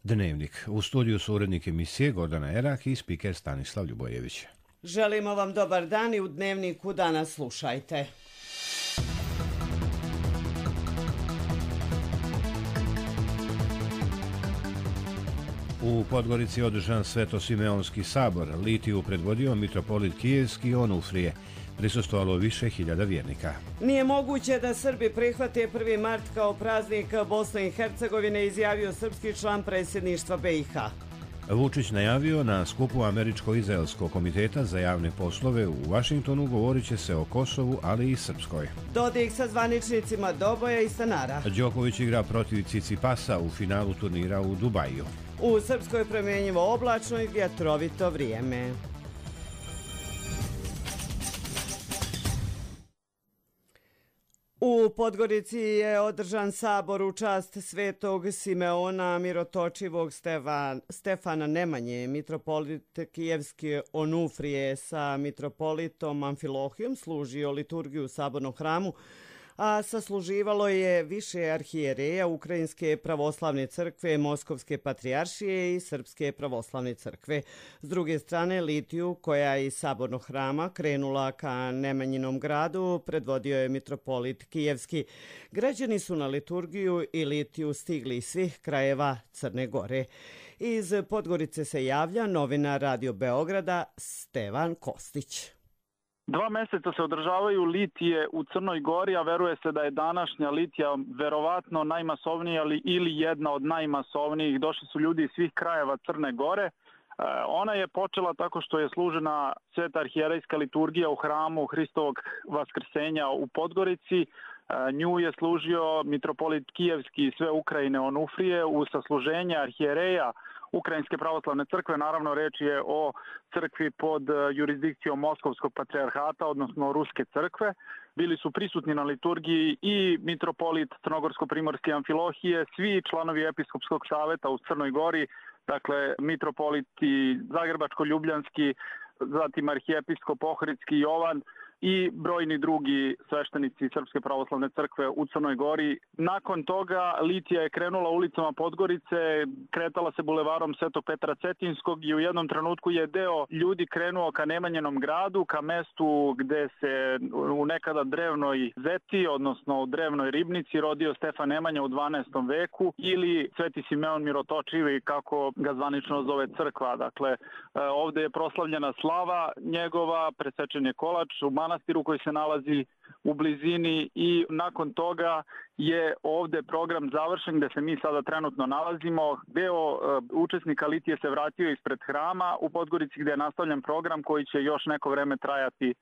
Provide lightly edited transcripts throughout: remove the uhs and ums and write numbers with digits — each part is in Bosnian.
Dnevnik. U studiju su urednik emisije Gordana Erak i spiker Stanislav Ljubojević. Želimo vam dobar dan i u Dnevniku danas slušajte. U Podgorici je održan Svetosimeonski sabor. Litiju predvodio mitropolit Kijevski Onufrije. Prisustvovalo više hiljada vjernika. Nije moguće da Srbi prihvate 1. mart kao praznik Bosne i Hercegovine, izjavio srpski član predsjedništva BiH. Vučić najavio na skupu Američko-izraelskog komiteta za javne poslove u Vašingtonu govorit će se o Kosovu, ali i Srpskoj. Dodik sa zvaničnicima Doboja i stanara. Đoković igra protiv Cicipasa u finalu turnira u Dubaju. U Srpskoj promjenjivo oblačno i vjetrovito vrijeme. U Podgorici je održan sabor u čast Svetog Simeona Mirotočivog Stefana Nemanje. Mitropolit Kijevski Onufrije sa mitropolitom Amfilohijom služio liturgiju u sabornom hramu, a sasluživalo je više arhijereja Ukrajinske pravoslavne crkve, Moskovske patrijaršije i Srpske pravoslavne crkve. S druge strane, Litiju, koja je iz sabornog hrama krenula ka Nemanjinom gradu, predvodio je mitropolit Kijevski. Građani su na liturgiju i Litiju stigli iz svih krajeva Crne Gore. Iz Podgorice se javlja novinar Radio Beograda Stevan Kostić. 2 meseca se održavaju litije u Crnoj Gori, a veruje se da je današnja litija verovatno najmasovnija ili jedna od najmasovnijih. Došli su ljudi iz svih krajeva Crne Gore. Ona je počela tako što je služena sveta arhijerejska liturgija u hramu Hristovog vaskrsenja u Podgorici. Nju je služio mitropolit Kijevski sve Ukrajine Onufrije u sasluženje arhijereja Ukrajinske pravoslavne crkve. Naravno, reč je o crkvi pod jurisdikcijom Moskovskog patrijarhata, odnosno Ruske crkve. Bili su prisutni na liturgiji i mitropolit Crnogorsko-primorske Amfilohije, svi članovi episkopskog saveta u Crnoj Gori, dakle mitropoliti Zagrebačko-ljubljanski, zatim arhijepiskop Ohridski Jovan i brojni drugi sveštenici Srpske pravoslavne crkve u Crnoj Gori. Nakon toga litija je krenula ulicama Podgorice, kretala se bulevarom Svetog Petra Cetinskog i u jednom trenutku je deo ljudi krenuo ka Nemanjenom gradu, ka mestu gde se u nekada drevnoj zeti, odnosno u drevnoj ribnici, rodio Stefan Nemanja u 12. veku ili Sveti Simeon Mirotočivi, kako ga zvanično zove crkva. Dakle, ovde je proslavljena slava njegova, presečen je kolač u manastiru koji se nalazi u blizini i nakon toga je ovde program završen gde se mi sada trenutno nalazimo. Deo učesnika litije se vratio ispred hrama u Podgorici gde je nastavljen program koji će još neko vreme trajati.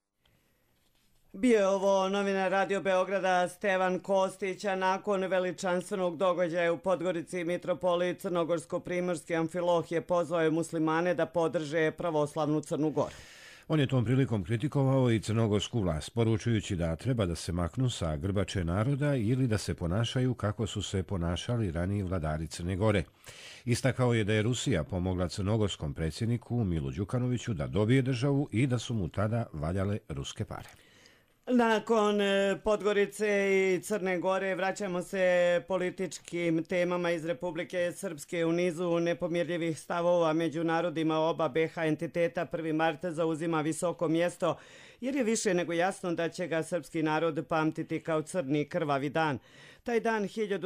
Bio je ovo novinar Radio Beograda Stevan Kostić, a nakon veličanstvenog događaja u Podgorici mitropolit Crnogorsko-primorske Amfilohije pozvao je muslimane da podrže pravoslavnu Crnu Goru. On je tom prilikom kritikovao i crnogorsku vlast, poručujući da treba da se maknu sa grbače naroda ili da se ponašaju kako su se ponašali raniji vladari Crne Gore. Istakao je da je Rusija pomogla crnogorskom predsjedniku Milu Đukanoviću da dobije državu i da su mu tada valjale ruske pare. Nakon Podgorice i Crne Gore vraćamo se političkim temama iz Republike Srpske. U nizu nepomirljivih stavova među narodima oba BiH entiteta 1. mart zauzima visoko mjesto, jer je više nego jasno da će ga srpski narod pamtiti kao crni krvavi dan. Taj dan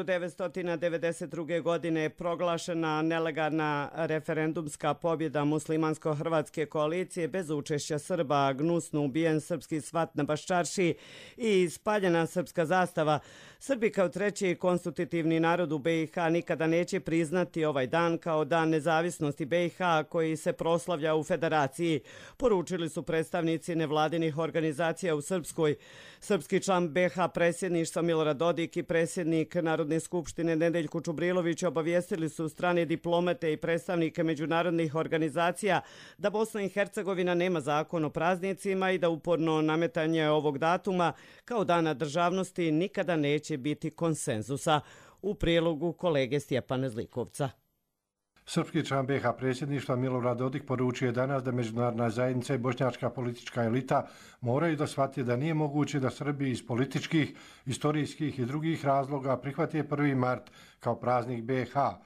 1992. godine je proglašena nelegalna referendumska pobjeda muslimansko-hrvatske koalicije bez učešća Srba, gnusno ubijen srpski svat na Baščarši i spaljena srpska zastava. Srbi kao treći konstitutivni narod u BiH nikada neće priznati ovaj dan kao dan nezavisnosti BiH koji se proslavlja u federaciji, poručili su predstavnici nevladinih organizacija u Srpskoj. Srpski član BiH predsjedništva Milorad Dodik i predsjednik Narodne skupštine Nedeljko Čubrilović obavijestili su strane diplomate i predstavnike međunarodnih organizacija da Bosna i Hercegovina nema zakon o praznicima i da uporno nametanje ovog datuma kao dana državnosti nikada neće biti konsenzusa. U prilogu kolege Stjepana Zlikovca. Srpski član BiH predsjedništva Milorad Dodik poručio je danas da međunarodna zajednica i bošnjačka politička elita moraju da shvate da nije moguće da Srbi iz političkih, istorijskih i drugih razloga prihvate 1. mart kao praznik BiH.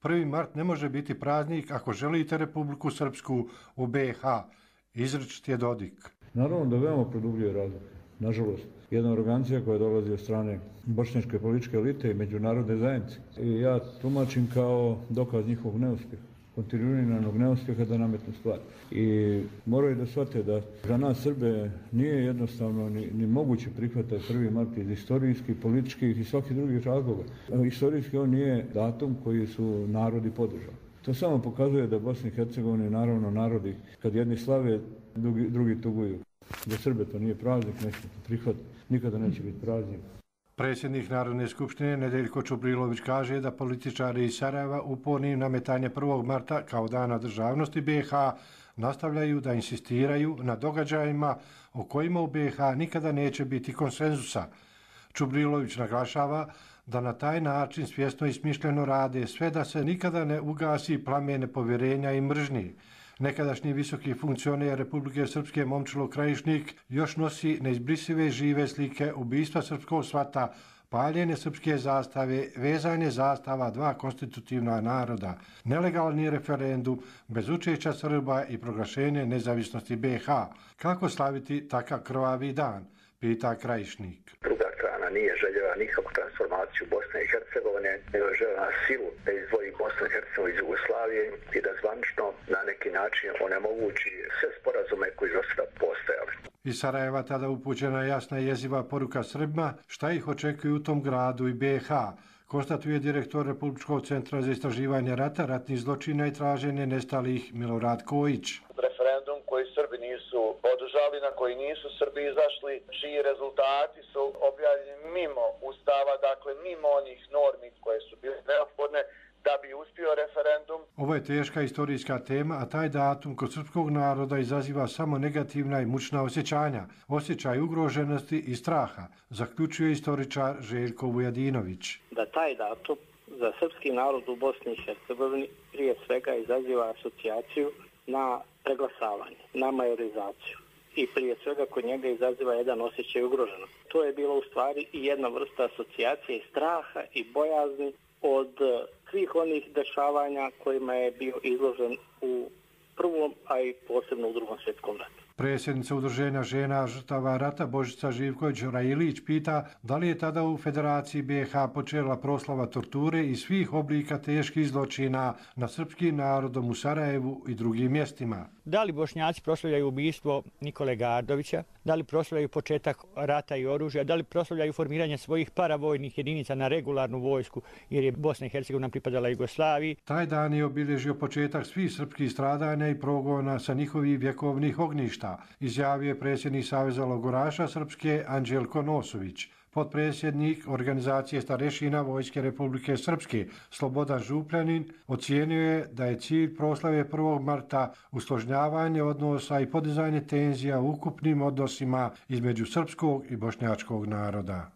1. mart ne može biti praznik ako želite Republiku Srpsku u BiH. Izričit je Dodik. Naravno da veoma produbljuje razlike. Nažalost, jedna organizacija koja dolazi od strane bošnjačke političke elite i međunarodne zajednice. I ja tumačim kao dokaz njihovog neuspjeha, kontinuiranog neuspjeha da nametnu stvar. I moraju da shvate da za nas Srbe nije jednostavno ni moguće prihvatati 1. mart iz istorijskih, političkih i svakih drugih razloga. Istorijski on nije datum koji su narodi podržali. To samo pokazuje da Bosni i Hercegovini, naravno narodi, kad jedni slave, drugi tuguju. Za Srbe to nije praznik, nećemo to prihvatiti, nikada neće biti praznik. Predsjednik Narodne skupštine Nedeljko Čubrilović kaže da političari iz Sarajeva upornim nametanje 1. marta kao dana državnosti BiH nastavljaju da insistiraju na događajima o kojima u BiH nikada neće biti konsenzusa. Čubrilović naglašava da na taj način svjesno i smišljeno rade sve da se nikada ne ugasi plamen nepovjerenja i mržnji. Nekadašnji visoki funkcioner Republike Srpske Momčilo Krajišnik još nosi neizbrisive žive slike ubistva srpskog svata, paljenje srpske zastave, vezanje zastava dva konstitutivna naroda, nelegalni referendum bez učešća Srba i proglašenje nezavisnosti BiH. Kako slaviti takav krvavi dan? Pita Krajišnik. Druga strana nije željela nikakvu transformaciju Bosne i Hercegovine, nego je željela silu da izdvoji Bosnu i Hercegovinu iz Jugoslavije i da zvanično na neki način onemogući sve sporazume koji do sada postojali. Iz Sarajeva tada upućena jasna i jeziva poruka Srbima šta ih očekuju u tom gradu i BiH, konstatuje direktor Republičkog centra za istraživanje rata, ratnih zločina i traženje nestalih Milorad Kojić. Referendum koji Srbi nisu podržali, na koji nisu Srbi izašli, čiji rezultati su objavljeni mimo Ustava, dakle mimo onih normi koje su bile neophodne da bi uspio referendum. Ovo je teška istorijska tema, a taj datum kod srpskog naroda izaziva samo negativna i mučna osjećanja, osjećaj ugroženosti i straha, zaključuje istoričar Željko Vujadinović. Da taj datum za srpski narod u Bosni i Hercegovini prije svega izaziva asocijaciju na preglasavanje, na majorizaciju i prije svega kod njega izaziva jedan osjećaj ugroženosti. To je bilo u stvari i jedna vrsta asocijacije i straha i bojazni od svih onih dešavanja kojima je bio izložen u prvom, a i posebno u drugom svjetskom ratu. Predsjednica Udruženja žena žrtava rata Božica Živković-Rajilić pita da li je tada u Federaciji BiH počela proslava torture i svih oblika teških zločina nad srpskim narodom u Sarajevu i drugim mjestima. Da li Bošnjaci proslavljaju ubistvo Nikole Gardovića, da li proslavljaju početak rata i oružja, da li proslavljaju formiranje svojih paravojnih jedinica na regularnu vojsku jer je Bosna i Hercegovina pripadala Jugoslaviji. Taj dan je obilježio početak svih srpskih stradanja i progona sa njihovih vjekovnih ognjišta, izjavio je predsjednik Saveza logoraša Srpske Anđelko Nosović. Potpredsjednik organizacije starešina Vojske Republike Srpske Slobodan Župljanin ocijenio je da je cilj proslave 1. marta usložnjavanje odnosa i podizanje tenzija u ukupnim odnosima između srpskog i bošnjačkog naroda.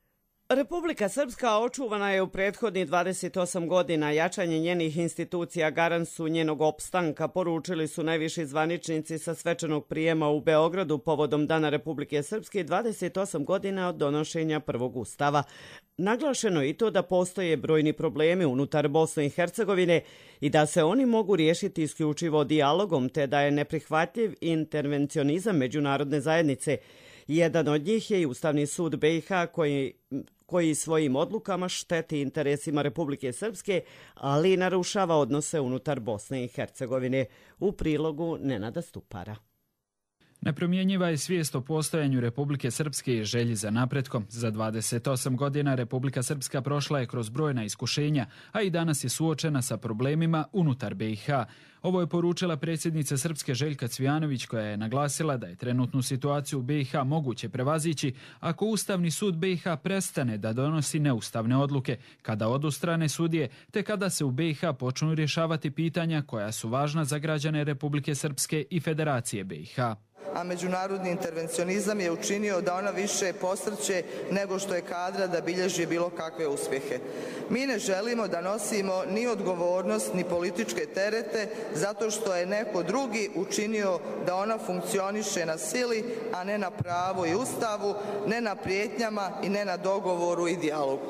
Republika Srpska očuvana je u prethodnih 28 godina. Jačanje njenih institucija garant su njenog opstanka, poručili su najviši zvaničnici sa svečanog prijema u Beogradu povodom Dana Republike Srpske 28 godina od donošenja prvog ustava. Naglašeno je i to da postoje brojni problemi unutar Bosne i Hercegovine i da se oni mogu riješiti isključivo dijalogom, te da je neprihvatljiv intervencionizam međunarodne zajednice. Jedan od njih je i Ustavni sud BiH koji svojim odlukama šteti interesima Republike Srpske, ali i narušava odnose unutar Bosne i Hercegovine. U prilogu Nenada Stupara. Nepromjenjiva je svijest o postojanju Republike Srpske i želji za napretkom. Za 28 godina Republika Srpska prošla je kroz brojna iskušenja, a i danas je suočena sa problemima unutar BiH. Ovo je poručila predsjednica Srpske Željka Cvijanović, koja je naglasila da je trenutnu situaciju u BiH moguće prevazići ako Ustavni sud BiH prestane da donosi neustavne odluke, kada odustrane sudije, te kada se u BiH počnu rješavati pitanja koja su važna za građane Republike Srpske i Federacije BiH. A međunarodni intervencionizam je učinio da ona više posrće nego što je kadra da bilježi bilo kakve uspjehe. Mi ne želimo da nosimo ni odgovornost ni političke terete zato što je neko drugi učinio da ona funkcioniše na sili, a ne na pravu i ustavu, ne na prijetnjama i ne na dogovoru i dijalogu.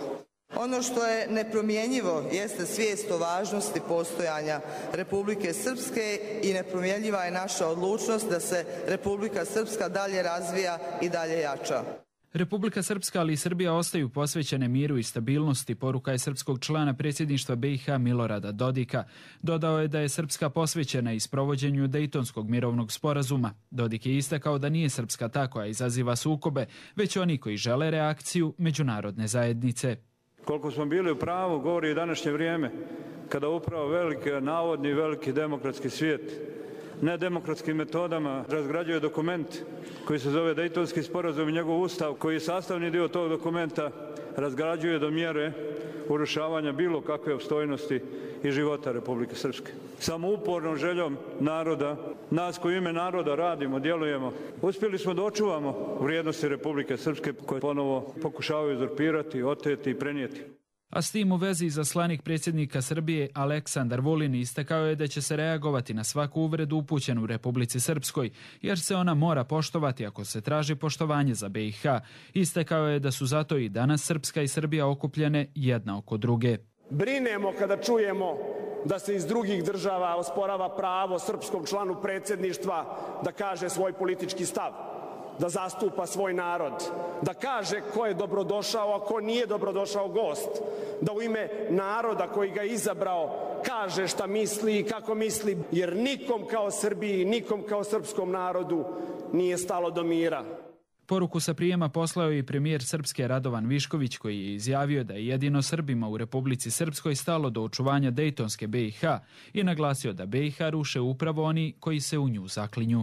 Ono što je nepromjenjivo jeste svijest o važnosti postojanja Republike Srpske i nepromjenjiva je naša odlučnost da se Republika Srpska dalje razvija i dalje jača. Republika Srpska, ali i Srbija ostaju posvećene miru i stabilnosti, poruka je srpskog člana predsjedništva BiH Milorada Dodika. Dodao je da je Srpska posvećena i sprovođenju Dejtonskog mirovnog sporazuma. Dodik je istakao da nije Srpska ta koja izaziva sukobe, već oni koji žele reakciju međunarodne zajednice. Koliko smo bili u pravu, govori i današnje vrijeme, kada upravo navodni veliki demokratski svijet nedemokratskim metodama razgrađuje dokument koji se zove Dejtonski sporazum i njegov ustav, koji je sastavni dio tog dokumenta, razgrađuje do mjere urušavanja bilo kakve opstojnosti i života Republike Srpske. Samo upornom željom naroda, nas koji u ime naroda radimo, djelujemo, uspjeli smo da očuvamo vrijednosti Republike Srpske koje ponovo pokušavaju uzurpirati, oteti i prenijeti. A s tim u vezi izaslanik predsjednika Srbije Aleksandar Vulin istakao je da će se reagovati na svaku uvredu upućenu Republici Srpskoj, jer se ona mora poštovati ako se traži poštovanje za BiH. Istakao je da su zato i danas Srpska i Srbija okupljene jedna oko druge. Brinemo kada čujemo da se iz drugih država osporava pravo srpskom članu predsjedništva da kaže svoj politički stav, da zastupa svoj narod, da kaže ko je dobrodošao, a ko nije dobrodošao gost, da u ime naroda koji ga izabrao kaže šta misli i kako misli, jer nikom kao Srbiji, nikom kao srpskom narodu nije stalo do mira. Poruku sa prijema poslao i premijer Srpske Radovan Višković, koji je izjavio da je jedino Srbima u Republici Srpskoj stalo do očuvanja Dejtonske BiH i naglasio da BiH ruše upravo oni koji se u nju zaklinju.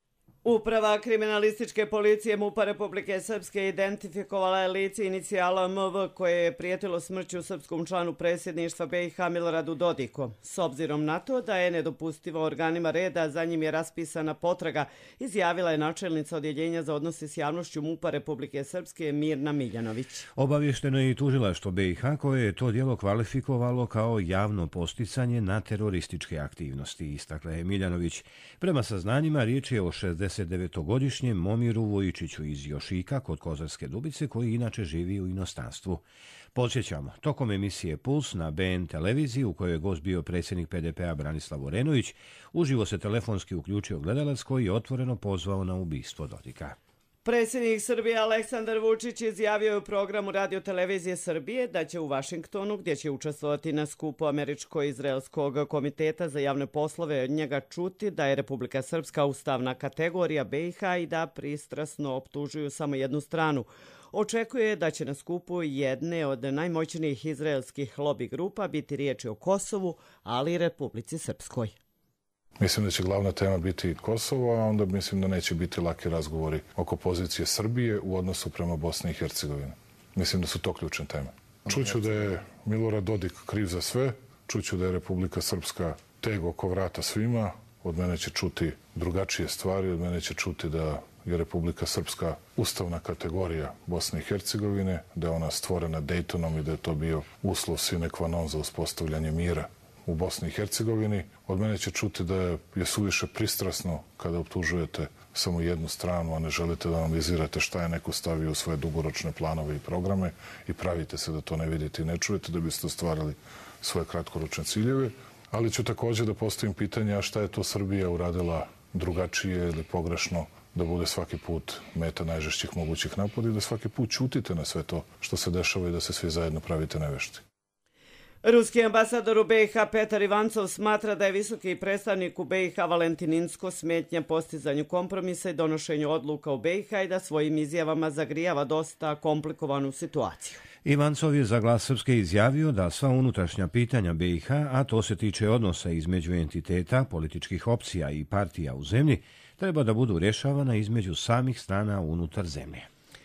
Uprava kriminalističke policije MUP-a Republike Srpske identifikovala je lice inicijala MV koje je prijetilo smrću srpskom članu predsjedništva BiH Miloradu Dodiku. S obzirom na to da je nedopustivo organima reda, za njim je raspisana potraga, izjavila je načelnica odjeljenja za odnose s javnošću MUP-a Republike Srpske Mirna Miljanović. Obavješteno je i tužilaštvo BiH koje je to djelo kvalifikovalo kao javno posticanje na terorističke aktivnosti, istakla je Miljanović. Prema saznanjima riječ je o 69-godišnjem Momiru Vujičiću iz Jošika kod Kozarske Dubice, koji inače živi u inostranstvu. Podsjećamo, tokom emisije Puls na BN televiziji, u kojoj je gost bio predsjednik PDP-a Branislav Vorenović, uživo se telefonski uključio gledalac koji je otvoreno pozvao na ubistvo Dodika. Predsjednik Srbije Aleksandar Vučić izjavio je u programu Radio-televizije Srbije da će u Vašingtonu, gdje će učestvovati na skupu Američko-izraelskog komiteta za javne poslove, od njega čuti da je Republika Srpska ustavna kategorija BiH i da pristrasno optužuju samo jednu stranu. Očekuje da će na skupu jedne od najmoćnijih izraelskih lobby grupa biti riječi o Kosovu, ali i Republici Srpskoj. Mislim da će glavna tema biti Kosovo, a onda mislim da neće biti laki razgovori oko pozicije Srbije u odnosu prema Bosni i Hercegovini. Mislim da su to ključne teme. Čuću da je Milorad Dodik kriv za sve, čuću da je Republika Srpska teg oko vrata svima, od mene će čuti drugačije stvari, od mene će čuti da je Republika Srpska ustavna kategorija Bosne i Hercegovine, da je ona stvorena Dejtonom i da je to bio uslov sine qua non za uspostavljanje mira u Bosni i Hercegovini. Od mene će čuti da je suviše pristrasno kada optužujete samo jednu stranu, a ne želite da analizirate šta je neko stavio u svoje dugoročne planove i programe i pravite se da to ne vidite i ne čujete da biste ostvarili svoje kratkoročne ciljeve. Ali ću također da postavim pitanje, a šta je to Srbija uradila drugačije ili pogrešno da bude svaki put meta najžešćih mogućih napada i da svaki put ćutite na sve to što se dešava i da se svi zajedno pravite nevešti. Ruski ambasador u BiH Petar Ivancov smatra da je visoki predstavnik u BiH Valentin Inzko smetnja postizanju kompromisa i donošenju odluka u BiH i da svojim izjavama zagrijava dosta komplikovanu situaciju. Ivancov je za Glas Srpske izjavio da sva unutrašnja pitanja BiH, a to se tiče odnosa između entiteta, političkih opcija i partija u zemlji, treba da budu rješavana između samih strana unutar zemlje.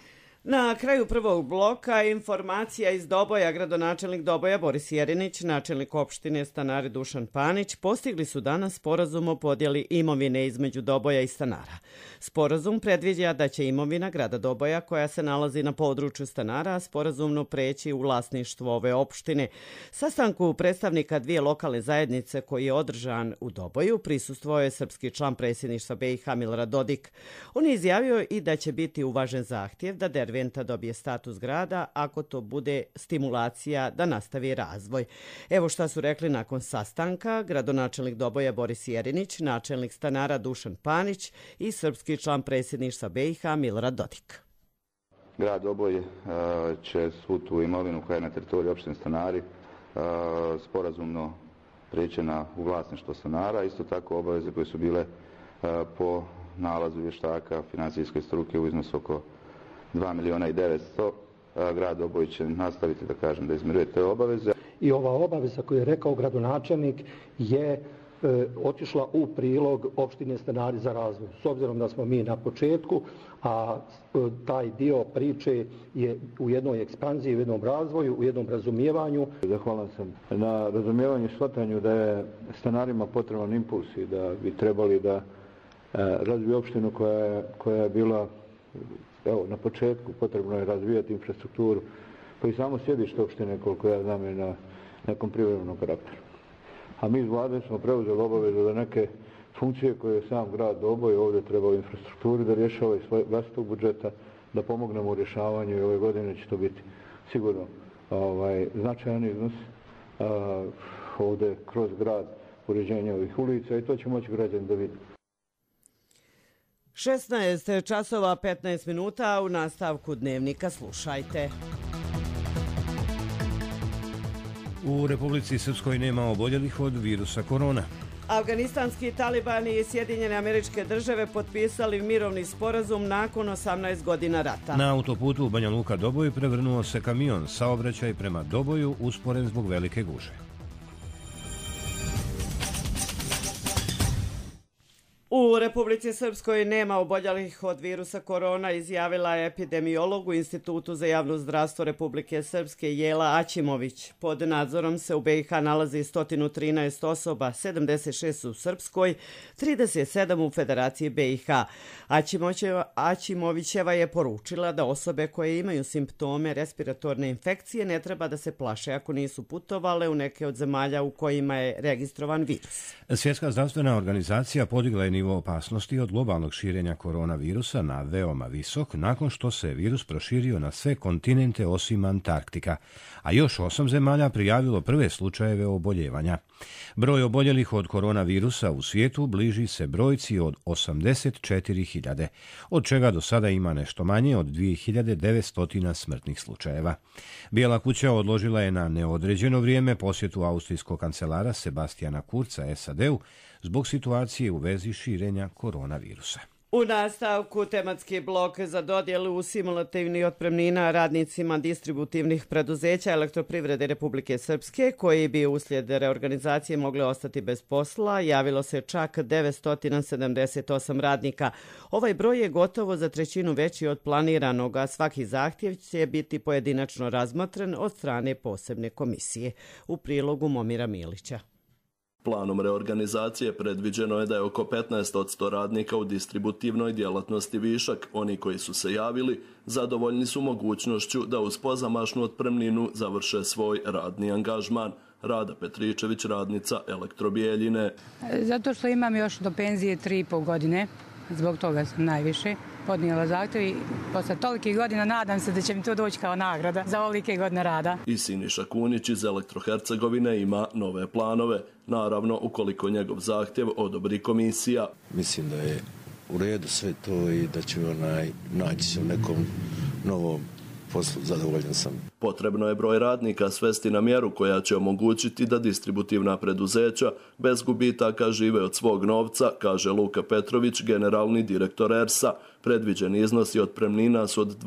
Na kraju prvog bloka informacija iz Doboja. Gradonačelnik Doboja Boris Jerinić, načelnik opštine stanari Dušan Panić postigli su danas sporazum o podjeli imovine između Doboja i stanara. Sporazum predviđa da će imovina grada Doboja, koja se nalazi na području stanara, sporazumno preći u vlasništvo ove opštine. Sastanku predstavnika dvije lokalne zajednice koji je održan u Doboju prisustvovao je srpski član predsjedništva BiH Milorad Dodik. On je izjavio i da će biti uvažen zahtjev da Derventa dobije status grada ako to bude stimulacija da nastavi razvoj. Evo šta su rekli nakon sastanka gradonačelnik Doboja Boris Jerinić, načelnik stanara Dušan Panić i srpski član predsjedništva BiH Milorad Dodik. Grad Doboj će svu tu imovinu koja je na teritoriji opštine Stanari sporazumno prijeći u vlasništvo stanara. Isto tako obaveze koje su bile po nalazu vještaka financijske struke u iznosu oko 2.900.000. Grad Doboj će nastaviti da izmiruje te obaveze. I ova obaveza koju je rekao gradonačelnik je otišla u prilog opštine Stanari za razvoj. S obzirom da smo mi na početku, a taj dio priče je u jednoj ekspanziji, u jednom razvoju, u jednom razumijevanju. Zahvalan sam na razumijevanju i shvatanju da je stanarima potreban impuls i da bi trebali da razviju opštinu koja je bila na početku. Potrebno je razvijati infrastrukturu, pa i samo sjedište opštine, koliko ja znam, je na nekom privremenom karakteru. A mi iz vlade smo preuzeli obavezu da neke funkcije koje je sam grad Doboj ovdje treba u infrastrukturi da rješava iz svojeg vlastitog budžeta, da pomognemo u rješavanju i ove godine će to biti sigurno značajan iznos ovdje kroz grad, uređenje ovih ulica i to će moći građani da vidi. 16 časova 15 minuta, u nastavku dnevnika slušajte. U Republici Srpskoj nema oboljelih od virusa korona. Afganistanski talibani i Sjedinjene Američke Države potpisali mirovni sporazum nakon 18 godina rata. Na autoputu u Banja Luka Doboj prevrnuo se kamion, saobraćaj prema Doboju usporen zbog velike gužve. U Republici Srpskoj nema oboljelih od virusa korona, izjavila je epidemiolog u Institutu za javno zdravstvo Republike Srpske Jela Aćimović. Pod nadzorom se u BiH nalazi 113 osoba, 76 u Srpskoj, 37 u Federaciji BiH. Aćimovićeva je poručila da osobe koje imaju simptome respiratorne infekcije ne treba da se plaše ako nisu putovale u neke od zemalja u kojima je registrovan virus. Svjetska zdravstvena organizacija podigla je nivo opasnosti od globalnog širenja koronavirusa na veoma visok nakon što se virus proširio na sve kontinente osim Antarktika, a još 8 zemalja prijavilo prve slučajeve oboljevanja. Broj oboljelih od koronavirusa u svijetu bliži se brojci od 84.000, od čega do sada ima nešto manje od 2.900 smrtnih slučajeva. Bijela kuća odložila je na neodređeno vrijeme posjetu austrijskog kancelara Sebastijana Kurza SAD-u zbog situacije u vezi širenja koronavirusa. U nastavku tematski blok za dodjelu simulativnih otpremnina radnicima distributivnih preduzeća Elektroprivrede Republike Srpske, koji bi uslijed reorganizacije mogli ostati bez posla, javilo se čak 978 radnika. Ovaj broj je gotovo za trećinu veći od planiranog, a svaki zahtjev će biti pojedinačno razmotren od strane posebne komisije. U prilogu Momira Milića. Planom reorganizacije predviđeno je da je oko 15% radnika u distributivnoj djelatnosti višak. Oni koji su se javili zadovoljni su mogućnošću da uz pozamašnu otpremninu završe svoj radni angažman. Rada Petričević, radnica Elektrobijeljine. Zato što imam još do penzije 3,5 godine, zbog toga sam najviše podnijela zahtjev i posle tolikih godina nadam se da će mi to doći kao nagrada za ovolike godine rada. I Siniša Kunić iz Elektrohercegovine ima nove planove, naravno ukoliko njegov zahtjev odobri komisija. Mislim da je u redu sve to i da će naći se u nekom novom poslu, zadovoljan sam. Potrebno je broj radnika svesti na mjeru koja će omogućiti da distributivna preduzeća bez gubitaka žive od svog novca, kaže Luka Petrović, generalni direktor ERS-a. Predviđeni iznosi otpremnina su od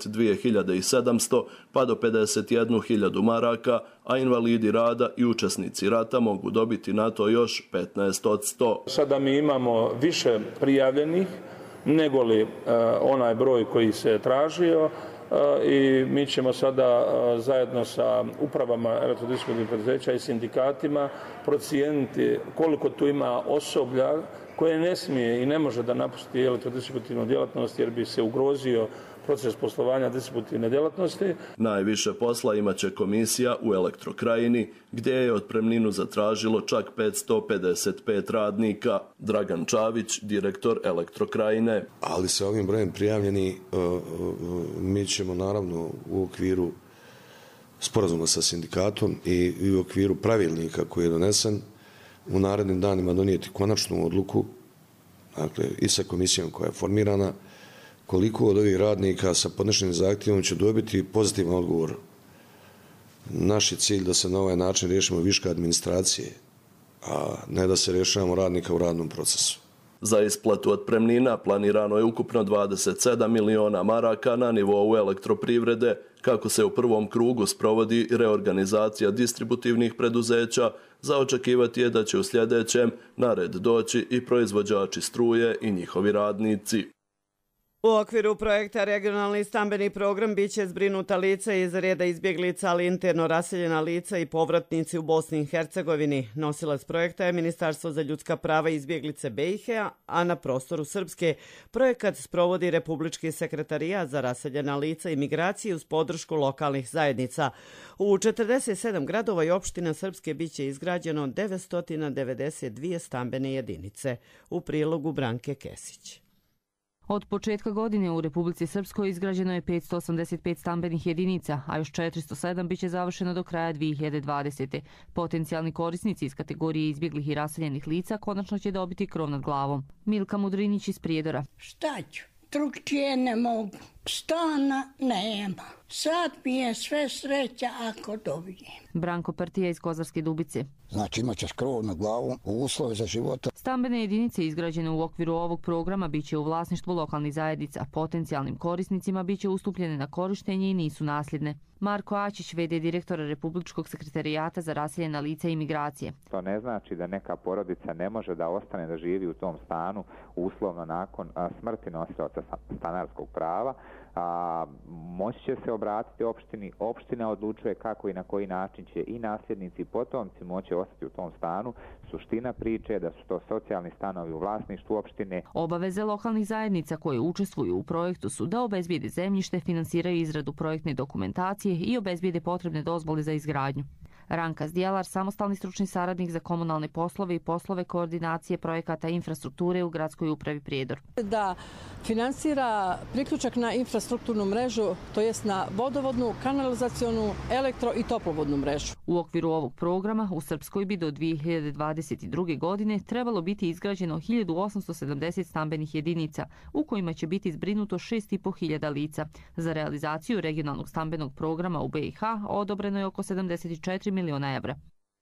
22.700 pa do 51.000 maraka, a invalidi rada i učesnici rata mogu dobiti na to još 15%. Sada mi imamo više prijavljenih nego li onaj broj koji se tražio, i mi ćemo sada zajedno sa upravama elektrodistributivnih preduzeća i sindikatima procijeniti koliko tu ima osoblja koje ne smije i ne može da napusti elektrodistributivnu djelatnost jer bi se ugrozio proces poslovanja distributivne djelatnosti. Najviše posla imaće komisija u Elektrokrajini, gdje je otpremninu zatražilo čak 555 radnika. Dragan Čavić, direktor Elektrokrajine. Ali sa ovim brojem prijavljeni mi ćemo naravno u okviru sporazuma sa sindikatom i u okviru pravilnika koji je donesen u narednim danima donijeti konačnu odluku, dakle i sa komisijom koja je formirana, koliko od ovih radnika sa podnešenim zahtjevom će dobiti pozitivan odgovor. Naš je cilj da se na ovaj način riješimo viška administracije, a ne da se rješavamo radnika u radnom procesu. Za isplatu otpremnina planirano je ukupno 27 miliona maraka na nivou elektroprivrede, kako se u prvom krugu sprovodi reorganizacija distributivnih preduzeća. Za očekivati je da će u sljedećem na red doći i proizvođači struje i njihovi radnici. U okviru projekta Regionalni stambeni program biće zbrinuta lica iz reda izbjeglica, ali interno raseljena lica i povratnici u Bosni i Hercegovini. Nosilac projekta je Ministarstvo za ljudska prava i izbjeglice BiH, a na prostoru Srpske projekat sprovodi Republički sekretarijat za raseljena lica i migraciju uz podršku lokalnih zajednica. U 47 gradova i opština Srpske biće izgrađeno 992 stambene jedinice. U prilogu Branke Kesić. Od početka godine u Republici Srpskoj izgrađeno je 585 stambenih jedinica, a još 407 biće završeno do kraja 2020. Potencijalni korisnici iz kategorije izbjeglih i raseljenih lica konačno će dobiti krov nad glavom. Milka Mudrinić iz Prijedora. Šta ću? Drugčije ne mogu. Stana nema. Sad mi je sve sreća ako dobijem. Branko Partija iz Kozarske Dubice. Znači imat ćeš krov nad glavom, uslove za života. Stambene jedinice izgrađene u okviru ovog programa biće u vlasništvu lokalnih zajednica. Potencijalnim korisnicima biće ustupljene na korištenje i nisu nasljedne. Marko Ačić, v.d. direktora Republičkog sekretarijata za raseljena lica i migracije. To ne znači da neka porodica ne može da ostane da živi u tom stanu uslovno nakon smrti nosioca stanarskog prava. Moći će se obratiti opštini. Opština odlučuje kako i na koji način će i nasljednici i potomci moći ostati u tom stanu. Suština priče je da su to socijalni stanovi u vlasništvu opštine. Obaveze lokalnih zajednica koje učestvuju u projektu su da obezbijede zemljište, finansiraju izradu projektne dokumentacije i obezbijede potrebne dozvole za izgradnju. Ranka Zdjelar, samostalni stručni saradnik za komunalne poslove i poslove koordinacije projekata infrastrukture u Gradskoj upravi Prijedor. Da finansira priključak na infrastrukturnu mrežu, to jest na vodovodnu, kanalizacionu, elektro i toplovodnu mrežu. U okviru ovog programa u Srpskoj bi do 2022. godine trebalo biti izgrađeno 1870 stambenih jedinica, u kojima će biti zbrinuto 6.500 lica. Za realizaciju regionalnog stambenog programa u BiH odobreno je oko 74 miliona evra.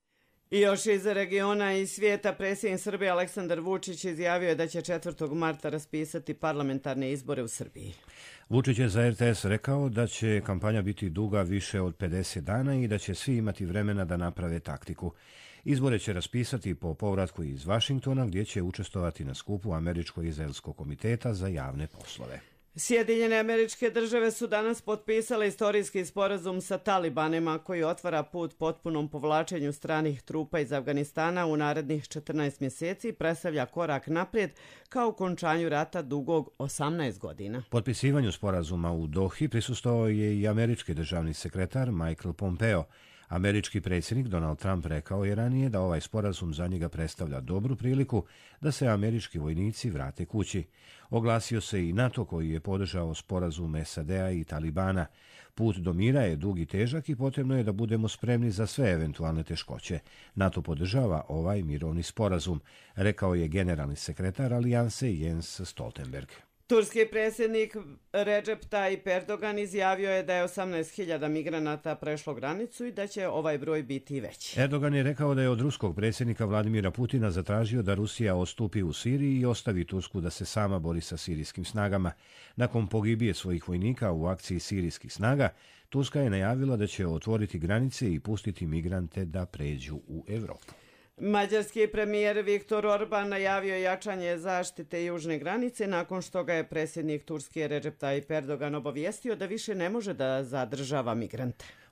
I još iz regiona i svijeta predsjednik Srbije Aleksandar Vučić izjavio je da će 4. marta raspisati parlamentarne izbore u Srbiji. Vučić je za RTS rekao da će kampanja biti duga više od 50 dana i da će svi imati vremena da naprave taktiku. Izbore će raspisati po povratku iz Vašingtona, gdje će učestvovati na skupu Američko-izraelskog komiteta za javne poslove. Sjedinjene Američke Države su danas potpisale istorijski sporazum sa Talibanima koji otvara put potpunom povlačenju stranih trupa iz Afganistana u narednih 14 mjeseci i predstavlja korak naprijed kao okončanju rata dugog 18 godina. Potpisivanju sporazuma u Dohi prisustvovao je i američki državni sekretar Michael Pompeo. Američki predsjednik Donald Trump rekao je ranije da ovaj sporazum za njega predstavlja dobru priliku da se američki vojnici vrate kući. Oglasio se i NATO koji je podržao sporazum SAD-a i Talibana. Put do mira je dug i težak i potrebno je da budemo spremni za sve eventualne teškoće. NATO podržava ovaj mirovni sporazum, rekao je generalni sekretar alijanse Jens Stoltenberg. Turski predsjednik Recep Tayyip Erdogan izjavio je da je 18.000 migranata prešlo granicu i da će ovaj broj biti veći. Erdogan je rekao da je od ruskog predsjednika Vladimira Putina zatražio da Rusija odstupi u Siriji i ostavi Tursku da se sama bori sa sirijskim snagama. Nakon pogibije svojih vojnika u akciji sirijskih snaga, Turska je najavila da će otvoriti granice i pustiti migrante da pređu u Europu. Mađarski premijer Viktor Orban najavio jačanje zaštite južne granice nakon što ga je predsjednik Turske Recep Tayyip Erdogan obavijestio da više ne može da zadržava migrante.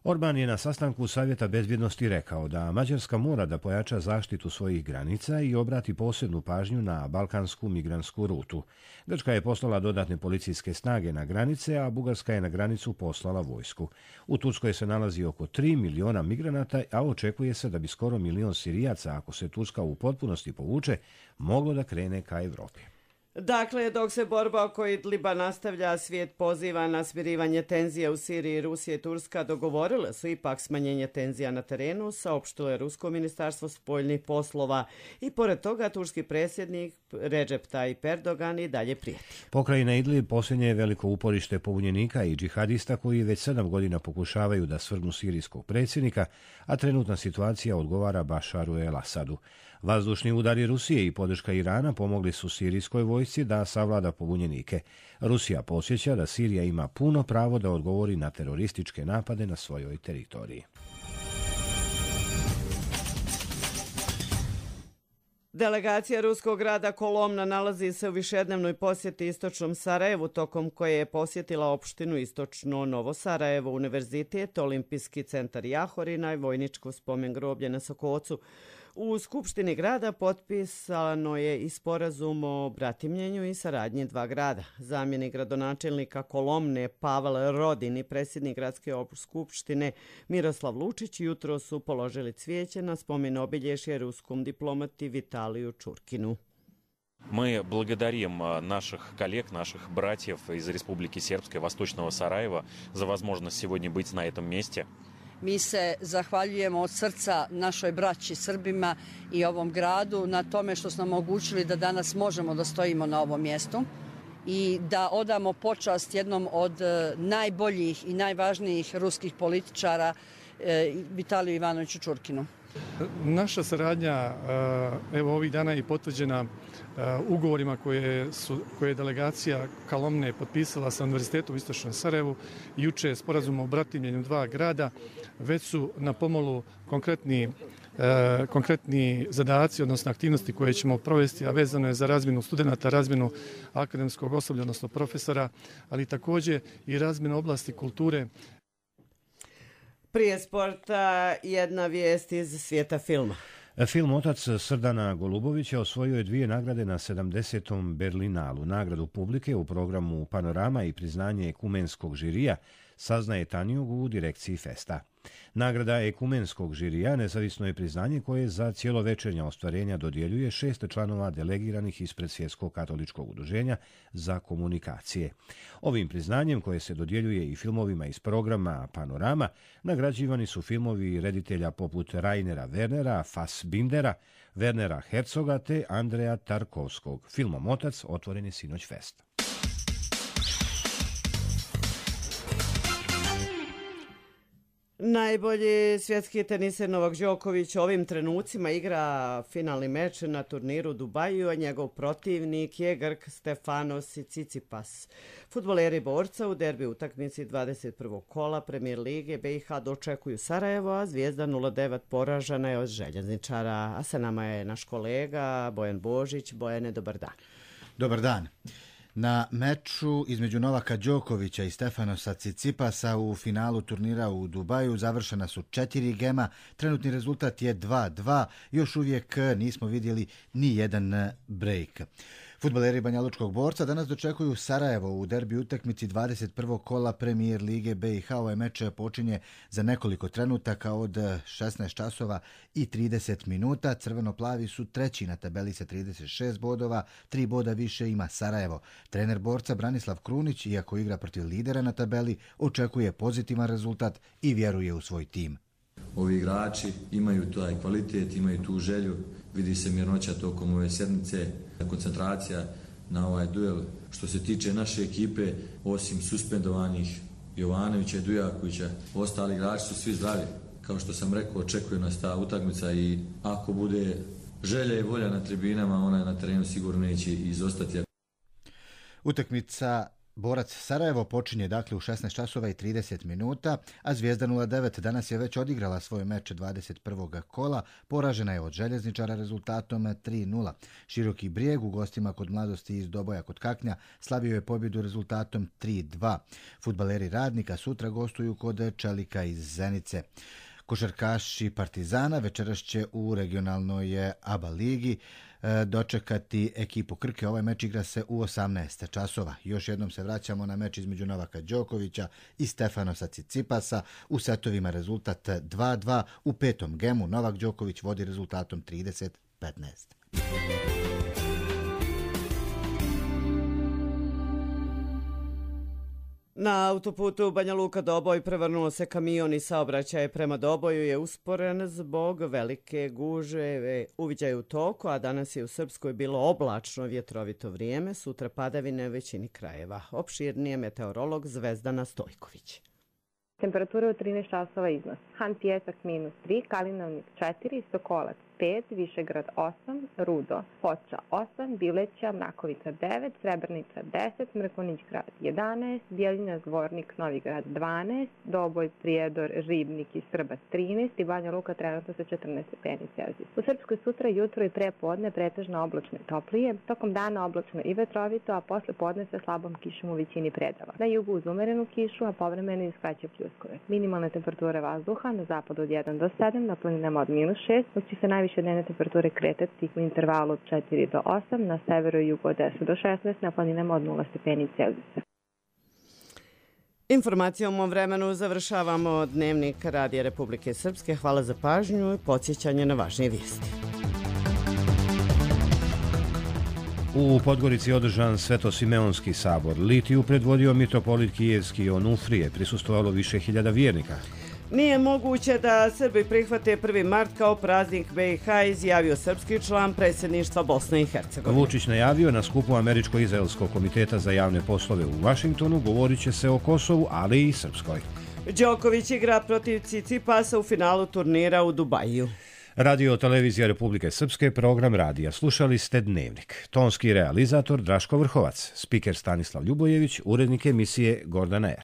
Orban je na sastanku Savjeta bezbjednosti rekao da Mađarska mora da pojača zaštitu svojih granica i obrati posebnu pažnju na balkansku migrantsku rutu. Grčka je poslala dodatne policijske snage na granice, a Bugarska je na granicu poslala vojsku. U Turskoj se nalazi oko 3 miliona migranata, a očekuje se da bi skoro 1 milion Sirijaca, ako se Turska u potpunosti povuče, moglo da krene ka Evropi. Dakle, dok se borba oko Idliba nastavlja, svijet poziva na smirivanje tenzija u Siriji. Rusija i Turska dogovorile su ipak smanjenje tenzija na terenu, saopštilo je Rusko ministarstvo spoljnih poslova i pored toga turski predsjednik Recep Tayyip Erdogan i dalje prijeti. Pokrajina Idlib posljednje je veliko uporište pobunjenika i džihadista koji već 7 godina pokušavaju da svrgnu sirijskog predsjednika, a trenutna situacija odgovara Bašaru el-Asadu. Vazdušni udari Rusije i podrška Irana pomogli su sirijskoj vojsci da savlada pobunjenike. Rusija podsjeća da Sirija ima puno pravo da odgovori na terorističke napade na svojoj teritoriji. Delegacija ruskog grada Kolomna nalazi se u višednevnoj posjeti istočnom Sarajevu, tokom koje je posjetila opštinu istočno Novo Sarajevo, univerzitet, olimpijski centar Jahorina i vojničko spomen groblje na Sokocu. U Skupštini grada potpisano je i sporazum o bratimljenju i saradnji dva grada. Zamjenik gradonačelnika Kolomne Pavel Rodin i predsjednik gradske skupštine Miroslav Lučić jutro su položili cvijeće na spomen obilježje ruskom diplomati Vitaliju Čurkinu. Мы благодарим наших коллег, наших братьев из Республики Сербской, Восточного Сараева за возможность сегодня быть на этом месте. Mi se zahvaljujemo od srca našoj braći Srbima i ovom gradu na tome što su nam omogućili da danas možemo da stojimo na ovom mjestu i da odamo počast jednom od najboljih i najvažnijih ruskih političara Vitaliju Ivanoviću Čurkinu. Naša saradnja evo ovih dana je potvrđena ugovorima koje je delegacija Kolomne potpisala sa Univerzitetom u Istočnom Sarajevu. Juče sporazum o bratimljenju dva grada, već su na pomolu konkretni zadaci, odnosno aktivnosti koje ćemo provesti, a vezano je za razmjenu studenata, razmjenu akademskog osoblja, odnosno profesora, ali također i razmjenu oblasti kulture. Prije sporta jedna vijest iz svijeta filma. Film Otac Srdana Golubovića osvojio je 2 nagrade na 70. Berlinalu. Nagradu publike u programu Panorama i priznanje ekumenskog žirija, saznaje Tanjug u direkciji Festa. Nagrada ekumenskog žirija nezavisno je priznanje koje za cjelovečernja ostvarenja dodjeljuje 6 članova delegiranih ispred Svjetskog katoličkog udruženja za komunikacije. Ovim priznanjem, koje se dodjeljuje i filmovima iz programa Panorama, nagrađivani su filmovi reditelja poput Rainera Wernera, Fassbindera, Wernera Herzoga te Andreja Tarkovskog. Filmom Otac otvoren je sinoć Fest. Najbolji svjetski teniser Novak Đoković ovim trenucima igra finalni meč na turniru Dubaju, a njegov protivnik je Grk Stefanos Tsitsipas. Fudbaleri borca u derbi utakmici 21. kola Premijer lige BiH dočekuju Sarajevo, a Zvijezda 0-9 poražena je od Željezničara. A sa nama je naš kolega Bojan Božić. Bojane, dobar dan. Dobar dan. Na meču između Novaka Đokovića i Stefanosa Tsitsipasa u finalu turnira u Dubaju završena su 4 gema. Trenutni rezultat je 2-2. Još uvijek nismo vidjeli ni jedan break. Fudbaleri Banjalučkog borca danas dočekuju Sarajevo u derbi utakmici 21. kola Premijer lige BiH. Ovaj meč počinje za nekoliko trenutaka od 16 časova i 30 minuta. Crveno-plavi su treći na tabeli sa 36 bodova, 3 boda više ima Sarajevo. Trener borca Branislav Krunić, iako igra protiv lidera na tabeli, očekuje pozitivan rezultat i vjeruje u svoj tim. Ovi igrači imaju taj kvalitet, imaju tu želju, vidi se mirnoća tokom ove sjednice, koncentracija na ovaj duel. Što se tiče naše ekipe, osim suspendovanih Jovanovića i Dujakovića, ostali igrači su svi zdravi. Kao što sam rekao, očekuje nas ta utakmica i ako bude želja i volja na tribinama, ona na terenu sigurno neće izostati. Utakmica Borac Sarajevo počinje dakle u 16 časova i 30 minuta, a Zvijezda 09 danas je već odigrala svoj meč 21. kola, poražena je od Željezničara rezultatom 3:0. Široki Brijeg u gostima kod Mladosti iz Doboja kod Kaknja slavio je pobjedu rezultatom 3:2. Fudbaleri Radnika sutra gostuju kod Čelika iz Zenice. Košarkaši Partizana večeras će u regionalnoj ABA ligi dočekati ekipu Krke. Ovaj meč igra se u 18 časova. Još jednom se vraćamo na meč između Novaka Đokovića i Stefanosa Cicipasa. U setovima rezultat 2:2. U petom gemu Novak Đoković vodi rezultatom 30-15. Na autoputu Banja Luka Doboj prevrnuo se kamion i saobraćaj prema Doboju je usporen zbog velike gužve. Uviđaj u toku, a danas je u Srpskoj bilo oblačno vjetrovito vrijeme, sutra padavine u većini krajeva. Opširnije meteorolog Zvezdana Stojković. Temperatura u 13 časova iznos. Han Pijesak -3, Kalinovnik 4, Sokolac 5, Višegrad 8, Rudo, Foča 8, Bileća, Mrakovica 9, Srebrnica 10, Mrkonić grad 11, Bjeljina, Zvornik, Novigrad 12, Doboj, Prijedor, Ribnik i Srbac 13 i Banja Luka trenutno sa 14 stepeni Celzijusa. U Srpskoj sutra jutro i pre podne pretežno oblačno i toplije, tokom dana oblačno i vetrovito, a posle podne sa slabom kišom u većini predela. Na jugu uz umerenu kišu, a povremeno iskraće pljuskove. Minimalne temperature vazduha na zapadu od 1 do 7, na planinama od -6, dok će se najviše dnevne temperature kretati u intervalu od 4 do 8, na severu i jugu od 10 do 16, na planinama od 0 stepeni Celzijusa. Informacijom o vremenu završavamo Dnevnik Radija Republike Srpske. Hvala za pažnju i podsjećanje na važnije vijesti. U Podgorici je održan Svetosimeonski sabor. Litiju predvodio mitropolit Kijevski Onufrije. Prisustvovalo više hiljada vjernika. Nije moguće da Srbi prihvate 1. mart kao praznik BiH, izjavio srpski član predsjedništva Bosne i Hercegovine. Vučić najavio na skupu Američko-izraelskog komiteta za javne poslove u Vašingtonu, govorit će se o Kosovu, ali i Srpskoj. Đoković igra protiv Cicipasa u finalu turnira u Dubaju. Radio Televizija Republike Srpske, program radija. Slušali ste Dnevnik. Tonski realizator Draško Vrhovac, spiker Stanislav Ljubojević, urednik emisije Gordana Er.